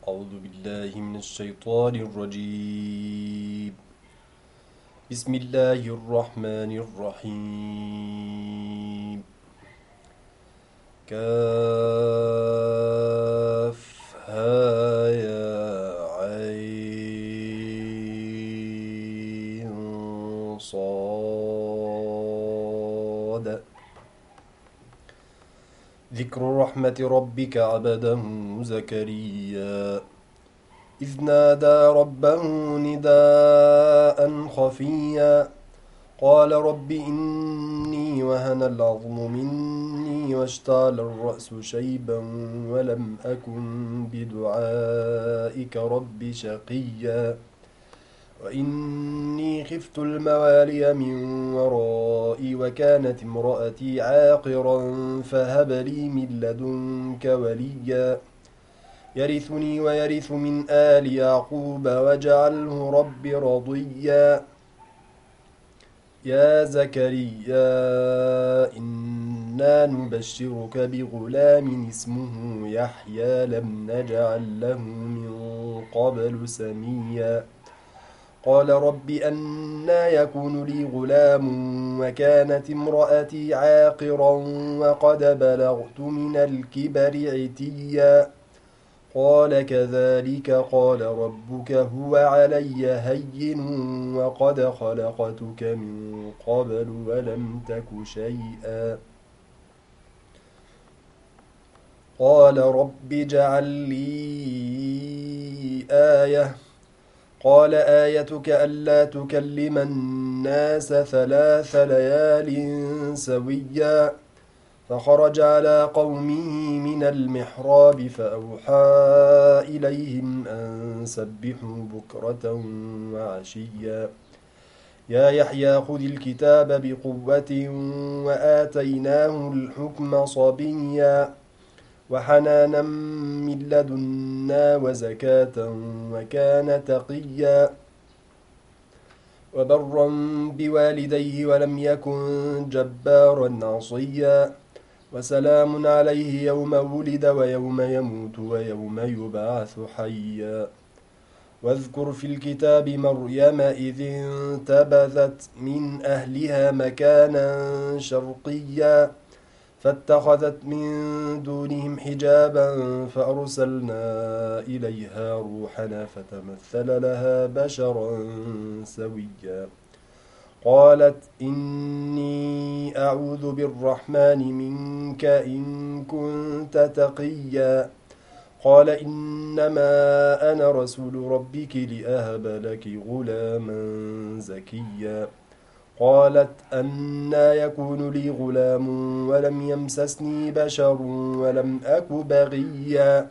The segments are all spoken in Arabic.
أعوذ بالله من الشيطان الرجيم. بسم الله الرحمن الرحيم. كافها يا عين صاد. ذكر رحمة ربك عبده زكريا إذ نادى ربه نداء خفيا قال رب إني وهن العظم مني واشتعل الرأس شيبا ولم أكن بدعائك رب شقيا وإني خفت الموالي من ورائي وكانت امرأتي عاقرا فهب لي من لدنك وليا يرثني ويرث من آل يعقوب واجعله رب رضيا يا زكريا إنا نبشرك بغلام اسمه يحيى لم نجعل له من قبل سميا قال رب أنى يكون لي غلام وكانت امرأتي عاقرا وقد بلغت من الكبر عتيا قال كذلك قال ربك هو علي هين وقد خلقتك من قبل ولم تك شيئا قال رب اجعل لي آية قال آيتك ألا تكلم الناس 3 ليال سويا فخرج على قومه من المحراب فأوحى إليهم أن سبحوا بكرة وعشيا يا يحيى خذ الكتاب بقوة وآتيناه الحكم صبيا وحنانا من لدنا وزكاة وكان تقيا وبرا بوالديه ولم يكن جبارا عصيا وسلام عليه يوم ولد ويوم يموت ويوم يبعث حيا واذكر في الكتاب مريم إذ انتبذت من أهلها مكانا شرقيا فاتخذت من دونهم حجابا فأرسلنا إليها روحنا فتمثل لها بشرا سويا قالت إني أعوذ بالرحمن منك إن كنت تقيا قال إنما أنا رسول ربك لأهب لك غلاما زكيا قالت أنى يكون لي غلام ولم يمسسني بشر ولم أك بغيا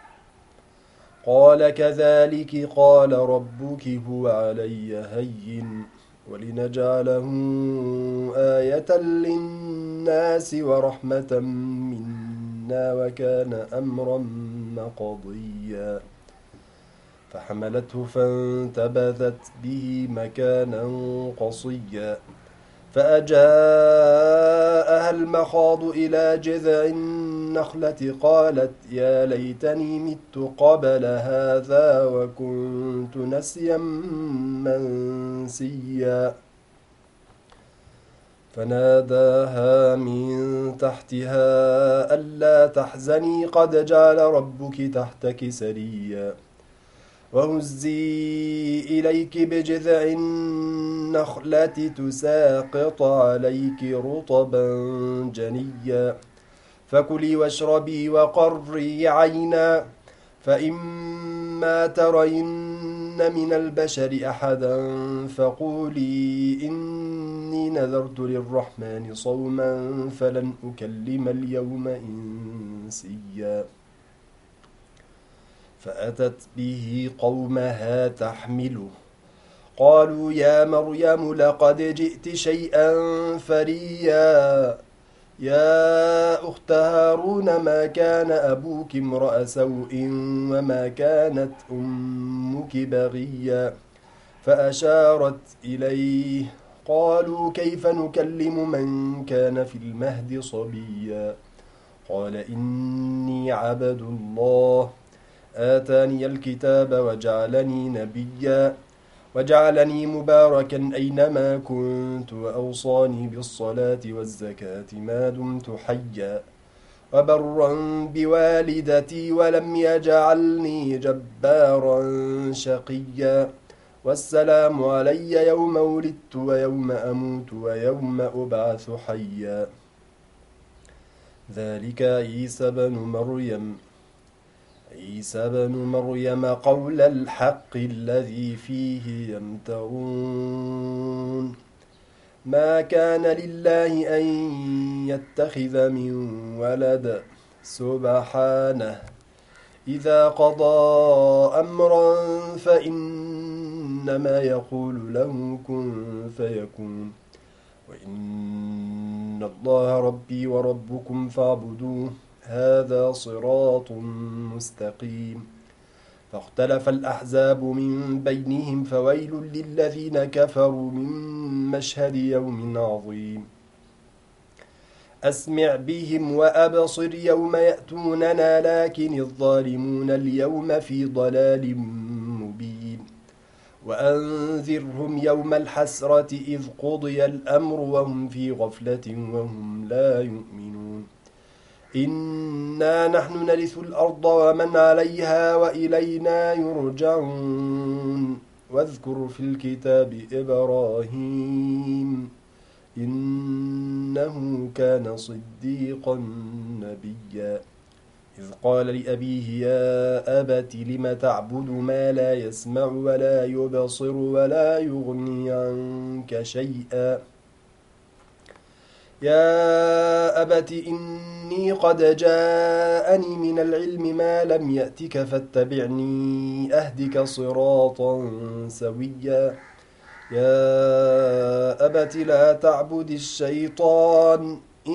قال كذلك قال ربك هو علي هين ولنجعله آية للناس ورحمة منا وكان أمرا مقضيا فحملته فانتبذت به مكانا قصيا فأجاءها المخاض إلى جذع النخلة قالت يا ليتني مت قبل هذا وكنت نسيا منسيا فناداها من تحتها ألا تحزني قد جعل ربك تحتك سريا وهزي إليك بجذع النخلة تساقط عليك رطبا جنيا فكلي واشربي وقري عينا فإما ترين من البشر أحدا فقولي إني نذرت للرحمن صوما فلن أكلم اليوم إنسيا فأتت به قومها تحمله قالوا يا مريم لقد جئت شيئا فريا يا أخت هارون ما كان أبوك امرأ سوء وما كانت أمك بغيا فأشارت إليه قالوا كيف نكلم من كان في المهد صبيا قال إني عبد الله آتاني الكتاب وجعلني نبيا وجعلني مباركا أينما كنت وأوصاني بالصلاة والزكاة ما دمت حيا وبرا بوالدتي ولم يجعلني جبارا شقيا والسلام علي يوم ولدت ويوم أموت ويوم أبعث حيا ذلك عيسى بن مريم قول الحق الذي فيه يمترون ما كان لله أن يتخذ من ولد سبحانه إذا قضى أمرا فإنما يقول له كن فيكون وإن الله ربي وربكم فاعبدوه هذا صراط مستقيم فاختلف الأحزاب من بينهم فويل للذين كفروا من مشهد يوم عظيم أسمع بهم وأبصر يوم يأتوننا لكن الظالمون اليوم في ضلال مبين وأنذرهم يوم الحسرة إذ قضي الأمر وهم في غفلة وهم لا يؤمنون إنا نحن نرث الأرض ومن عليها وإلينا يرجعون واذكر في الكتاب إبراهيم إنه كان صديقا نبيا إذ قال لأبيه يا أبت لم تعبد ما لا يسمع ولا يبصر ولا يغني عنك شيئا يا أبت إني قد جاءني من العلم ما لم يأتك فاتبعني أهدك صراطا سويا يا أبت لا تعبد الشيطان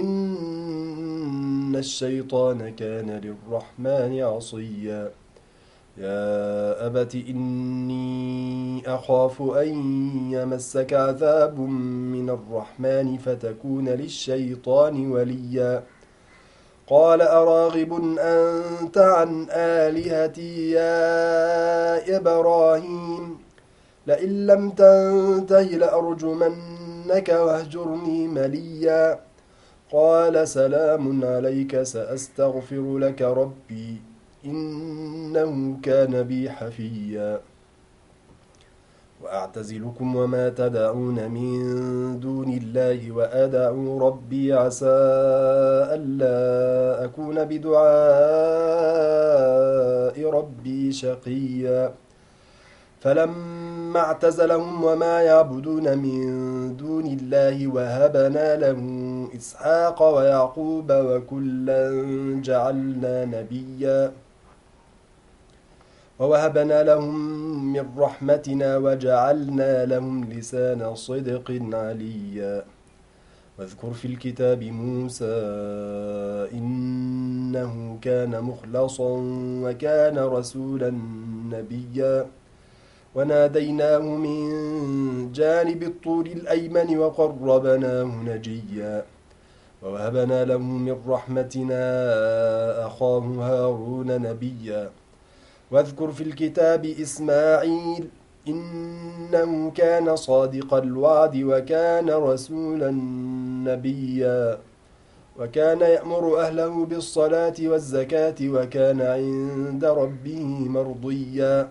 إن الشيطان كان للرحمن عصيا يا أبت إني أخاف أن يمسك عذاب من الرحمن فتكون للشيطان وليا قال أراغب أنت عن آلهتي يا إبراهيم لئن لم تنته لأرجمنك واهجرني مليا قال سلام عليك سأستغفر لك ربي إنه كان بي حفيا وأعتزلكم وما تدعون من دون الله وأدعو ربي عسى ألا أكون بدعاء ربي شقيا فلما اعتزلهم وما يعبدون من دون الله وهبنا له إسحاق ويعقوب وكلا جعلنا نبيا ووهبنا لهم من رحمتنا وجعلنا لهم لسان صدق عليا واذكر في الكتاب موسى إنه كان مخلصا وكان رسولا نبيا وناديناه من جانب الطور الأيمن وقربناه نجيا ووهبنا له من رحمتنا أخاه هارون نبيا واذكر في الكتاب إسماعيل إنه كان صادق الوعد وكان رسولا نبيا وكان يأمر أهله بالصلاة والزكاة وكان عند ربه مرضيا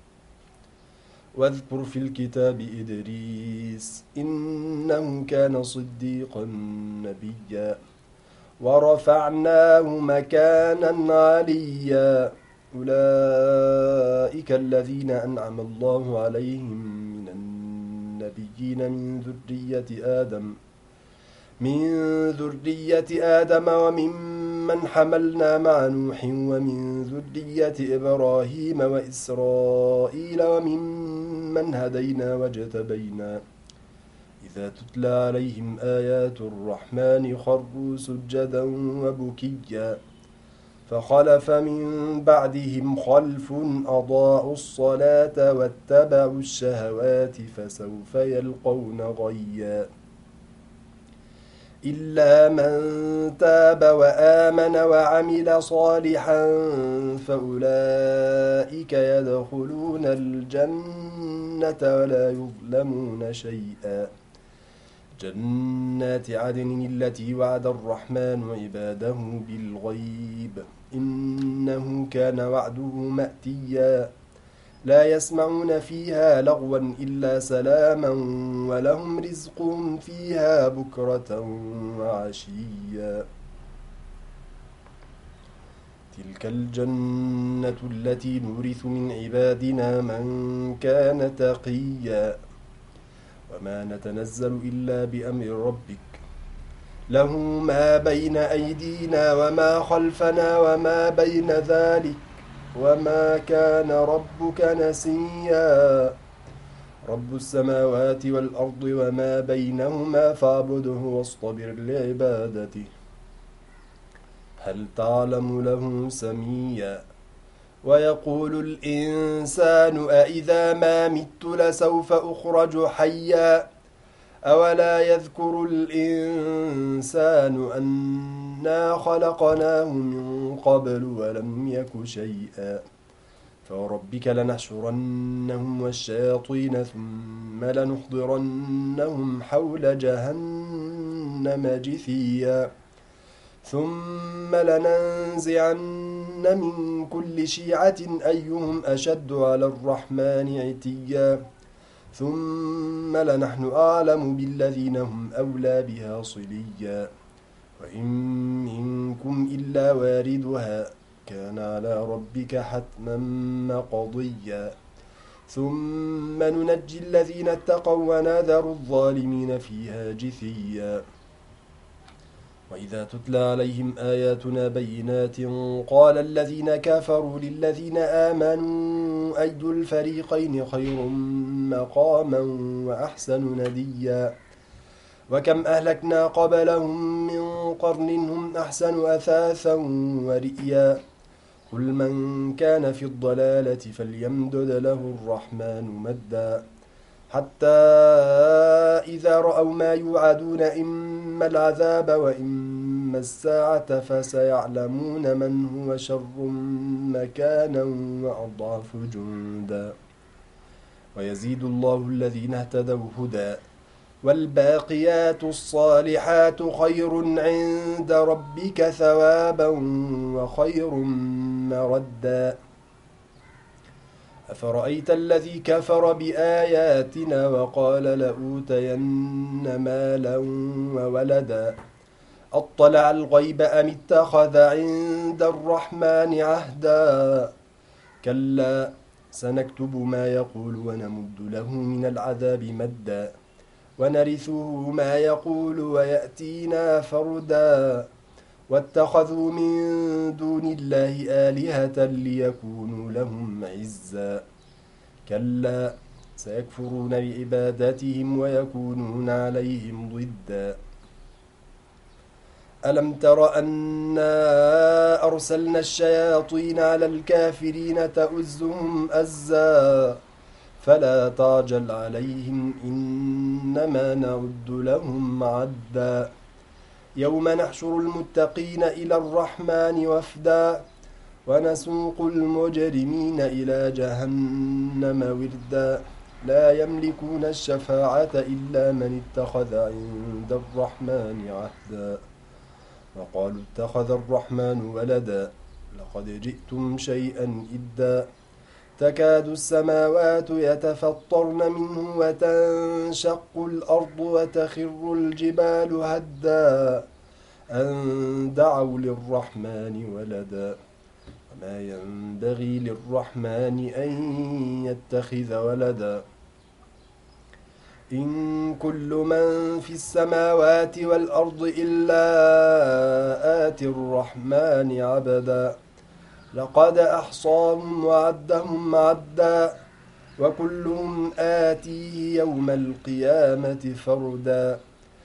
واذكر في الكتاب إدريس إنه كان صديقا نبيا ورفعناه مكانا عليا أولئك الذين أنعم الله عليهم من النبيين من ذرية آدم وممن حملنا مع نوح ومن ذرية إبراهيم وإسرائيل وممن هدينا واجتبينا إذا تتلى عليهم آيات الرحمن خروا سجدا وبكيا فخلف من بعدهم خلف أضاعوا الصلاة واتبعوا الشهوات فسوف يلقون غيا إلا من تاب وآمن وعمل صالحا فأولئك يدخلون الجنة ولا يظلمون شيئا جنات عدن التي وعد الرحمن عباده بالغيب إنه كان وعده مأتيا لا يسمعون فيها لغوا إلا سلاما ولهم رزقهم فيها بكرة وعشيا تلك الجنة التي نورث من عبادنا من كان تقيا وما نتنزل إلا بأمر ربك له ما بين أيدينا وما خلفنا وما بين ذلك وما كان ربك نسيا رب السماوات والأرض وما بينهما فاعبده واصطبر لعبادته هل تعلم له سميا ويقول الإنسان أإذا ما مت لسوف أخرج حيا أولا يذكر الإنسان أنا خلقناه من قبل ولم يك شيئا فوربك لنحشرنهم والشياطين ثم لنحضرنهم حول جهنم جثيا ثم لننزعن من كل شيعة أيهم أشد على الرحمن عتيا ثم لنحن أعلم بالذين هم أولى بها صليا وإن منكم إلا واردها كان على ربك حتما مقضيا ثم ننجي الذين اتقوا ونذر الظالمين فيها جثيا وإذا تتلى عليهم آياتنا بينات قال الذين كفروا للذين آمنوا أي الفريقين خير مقاما وأحسن نديا وكم أهلكنا قبلهم من قرن هم أحسن أثاثا ورئيا قل من كان في الضلالة فليمدد له الرحمن مدا حتى إذا رأوا ما يوعدون إما العذاب وإما الساعة فسيعلمون من هو شر مكانا وأضعف جندا ويزيد الله الذين اهتدوا هدى والباقيات الصالحات خير عند ربك ثوابا وخير مردا أفرأيت الذي كفر بآياتنا وقال لأوتين مالا وولدا أطلع الغيب أم اتخذ عند الرحمن عهدا كلا سنكتب ما يقول ونمد له من العذاب مدا ونرثه ما يقول ويأتينا فردا واتخذوا من دون الله آلهة ليكونوا لهم عزا كلا سيكفرون بعبادتهم ويكونون عليهم ضدا ألم تر أنا أرسلنا الشياطين على الكافرين تؤزهم أزا فلا تعجل عليهم إنما نعد لهم عدا يوم نحشر المتقين إلى الرحمن وفدا ونسوق المجرمين إلى جهنم وردا لا يملكون الشفاعة إلا من اتخذ عند الرحمن عهدا وقالوا اتخذ الرحمن ولدا لقد جئتم شيئا إدا تكاد السماوات يتفطرن منه وتنشق الأرض وتخر الجبال هدا أن دعوا للرحمن ولدا وما ينبغي للرحمن أن يتخذ ولدا إن كل من في السماوات والأرض إلا آتي الرحمن عبدا لقد أحصاهم وعدهم عدا وكلهم آتيه يوم القيامة فردا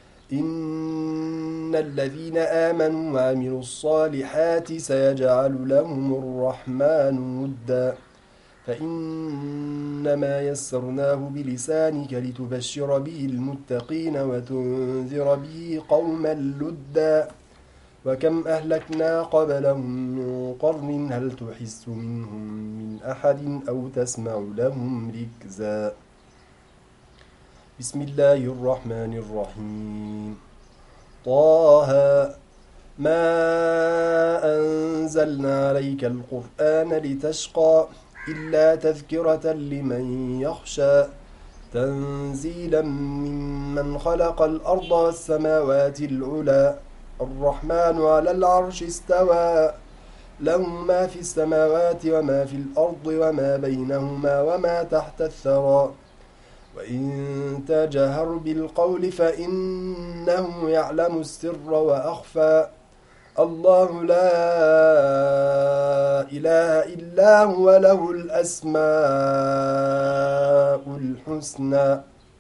إن الذين آمنوا وعملوا الصالحات سيجعل لهم الرحمن ودا فإنما يسرناه بلسانك لتبشر به المتقين وتنذر به قوما لدا وكم أهلكنا قبلهم من قرن هل تحس منهم من أحد أو تسمع لهم ركزا بسم الله الرحمن الرحيم طه ما أنزلنا عليك القرآن لتشقى إلا تذكرة لمن يخشى تنزيلا ممن خلق الأرض والسماوات العلى الرحمن على العرش استوى له ما في السماوات وما في الأرض وما بينهما وما تحت الثرى وإن تجهر بالقول فإنه يعلم السر وأخفى الله لا إله إلا هو له الأسماء الحسنى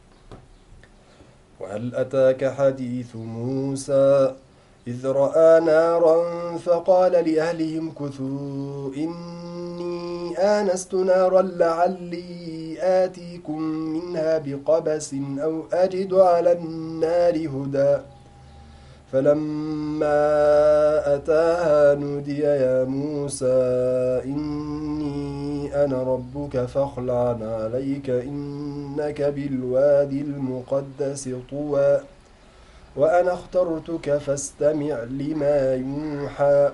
وهل أتاك حديث موسى إذ رأى نارا فقال لأهلهم كثوا إني آنست نارا لعلي آتيكم منها بقبس أو أجد على النار هدى فلما أتاها نودي يا موسى إني أنا ربك فاخلع عليك إنك بالوادي المقدس طوى وأنا اخترتك فاستمع لما يوحى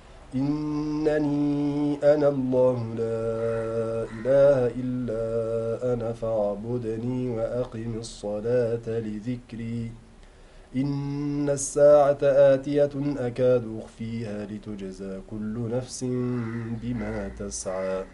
إنني أنا الله لا إله إلا أنا فاعبدني وأقم الصلاة لذكري إن الساعة آتية أكاد أخفيها لتجزى كل نفس بما تسعى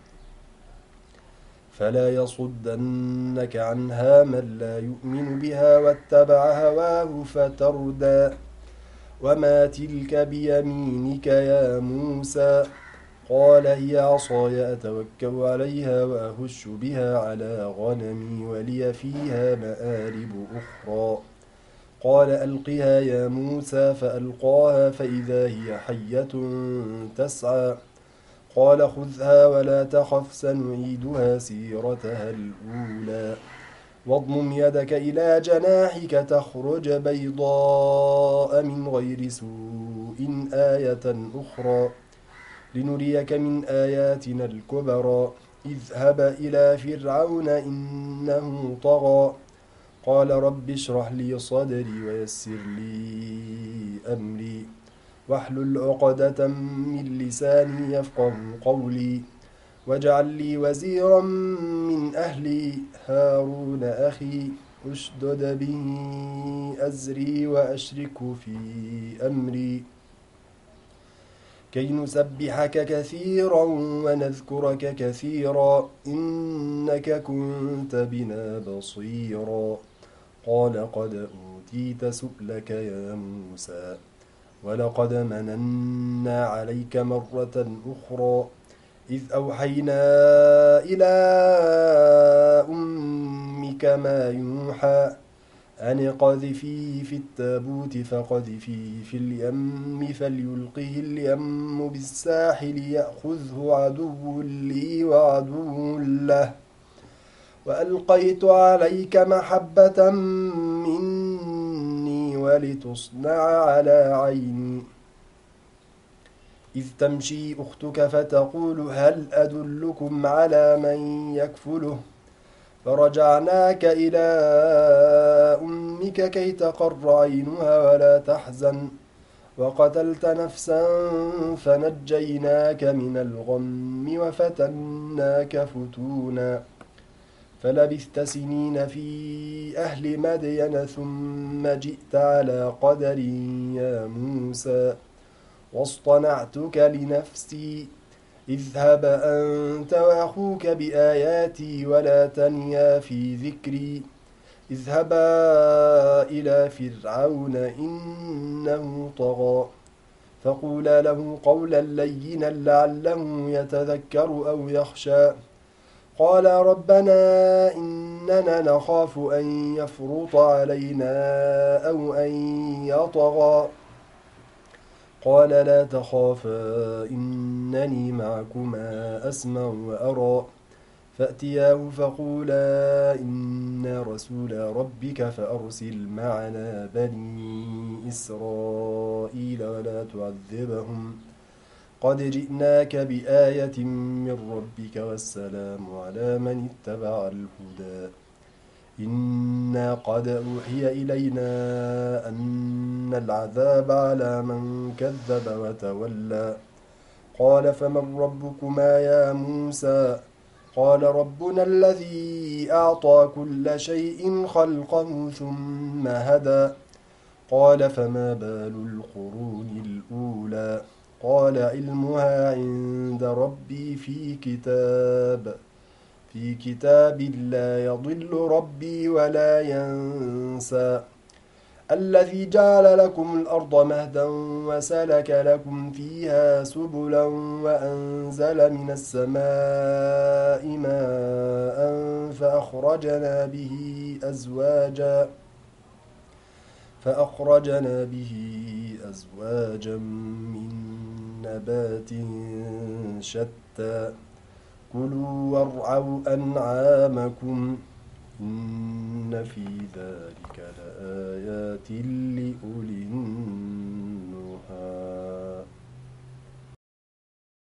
فلا يصدنك عنها من لا يؤمن بها واتبع هواه فتردى وما تلك بيمينك يا موسى قال هي عصاي أتوكل عليها وأهش بها على غنمي ولي فيها مآرب أخرى قال ألقها يا موسى فألقاها فإذا هي حية تسعى قال خذها ولا تخف سنعيدها سيرتها الأولى واضمم يدك إلى جناحك تخرج بيضاء من غير سوء آية أخرى لنريك من آياتنا الكبرى اذهب إلى فرعون إنه طغى قال رب اشرح لي صدري ويسر لي أمري واحلل عقدة من لساني يفقه قولي واجعل لي وزيرا من أهلي هارون أخي اشدد به أزري وأشركه في أمري كي نسبحك كثيرا ونذكرك كثيرا إنك كنت بنا بصيرا قال قد أوتيت سؤلك يا موسى ولقد مننا عليك مرة أخرى إذ أوحينا إلى أمك ما يوحى أن اقذفيه في التابوت فقذفيه في اليم فليلقه اليم بالساحل يأخذه عدو لي وعدو له وألقيت عليك محبة مني ولتصنع على عيني إذ تمشي أختك فتقول هل أدلكم على من يكفله فرجعناك إلى أمك كي تقر عينها ولا تحزن وقتلت نفسا فنجيناك من الغم وفتناك فتونا فلبثت سنين في أهل مدين ثم جئت على قدر يا موسى واصطنعتك لنفسي اذهب أنت وأخوك بآياتي ولا تنيا في ذكري اذهبا إلى فرعون إنه طغى فقولا له قولا لينا لعله يتذكر أو يخشى قال ربنا إننا نخاف أن يفرط علينا أو أن يطغى قال لا تخافا إنني معكما أسمع وأرى فأتياه فقولا إنا رسول ربك فأرسل معنا بني إسرائيل ولا تعذبهم قد جئناك بآية من ربك والسلام على من اتبع الهدى إنا قد أوحي إلينا أن العذاب على من كذب وتولى قال فمن ربكما يا موسى قال ربنا الذي أعطى كل شيء خلقه ثم هدى قال فما بال القرون الأولى قال علمها عند ربي في كتاب لا يضل ربي ولا ينسى الذي جعل لكم الأرض مهدا وسلك لكم فيها سبلا وأنزل من السماء ماء فأخرجنا به أزواجا من نبات شتى كلوا وارعوا أنعامكم إن في ذلك لآيات لأولي